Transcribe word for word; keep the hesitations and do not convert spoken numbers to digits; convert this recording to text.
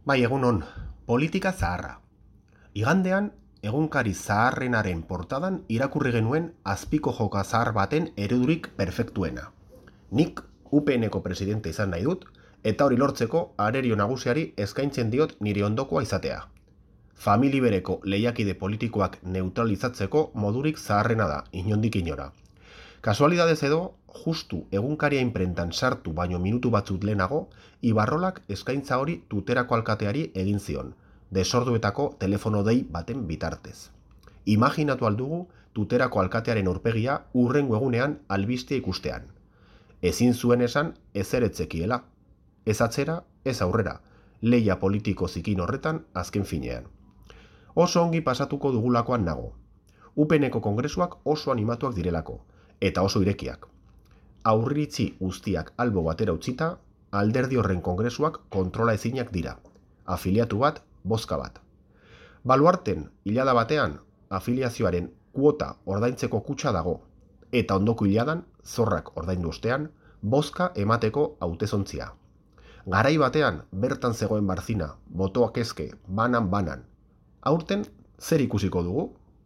Bai, egunon, politika zaharra. Igandean, egunkari zaharrenaren portadan irakurri genuen azpiko joka zahar baten eredurik perfektuena. Nik U P N-ko presidente izan nahi dut, eta hori lortzeko arerio nagusiari eskaintzen diot nire ondokoa izatea. Famili bereko lehiakide politikoak neutralizatzeko modurik zaharrena da, inondik inora. Kasualidadez edo, justu egunkaria inprentan sartu baino minutu batzut lehenago, Ibarrolak eskaintza hori Tuterako alkateari egin zion, desorduetako telefono dei baten bitartez. Imaginatu aldugu Tuterako alkatearen aurpegia hurrengo egunean albistea ikustean. Ezin zuen esan ezer etzekiela. Ez atzera, ez aurrera, lehia politiko zikin horretan azken finean. Oso ongi pasatuko dugulakoan nago. U P N-ko kongresuak oso animatuak direlako, eta oso irekiak. Aurritzi guztiak albo batera utzita, alderdi horren kongresuak kontrola ezinak dira. Afiliatu bat, bozka bat. Baluarten, hilada batean, afiliazioaren kuota ordaintzeko kutxa dago, eta ondoko hiladan, zorrak ordaindu ostean, bozka emateko hautezontzia. Garai batean, bertan zegoen barzina, botoak eske, banan-banan. Aurten, zer ikusiko dugu?